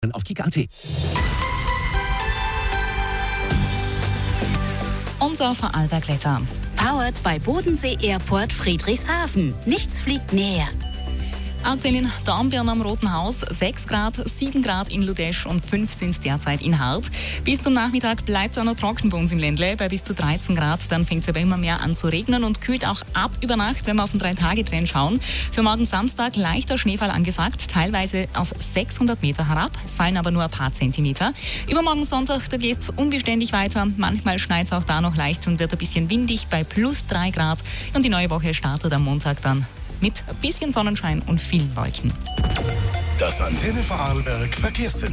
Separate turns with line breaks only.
auf Kika.at.
Unser Vorarlbergwetter.
Powered bei Bodensee Airport Friedrichshafen. Nichts fliegt näher.
Aktuell in Dornbirn am Roten Haus 6 Grad, 7 Grad in Ludesch und 5 sind es derzeit in Hart. Bis zum Nachmittag bleibt es auch noch trocken bei uns im Ländle, bei bis zu 13 Grad. Dann fängt es aber immer mehr an zu regnen und kühlt auch ab über Nacht, wenn wir auf den 3-Tage-Trend schauen. Für morgen Samstag leichter Schneefall angesagt, teilweise auf 600 Meter herab. Es fallen aber nur ein paar Zentimeter. Übermorgen Sonntag, da geht es unbeständig weiter. Manchmal schneit es auch da noch leicht und wird ein bisschen windig bei plus 3 Grad. Und die neue Woche startet am Montag dann mit ein bisschen Sonnenschein und vielen Wolken.
Das Antenne Vorarlberg Verkehrszentrum.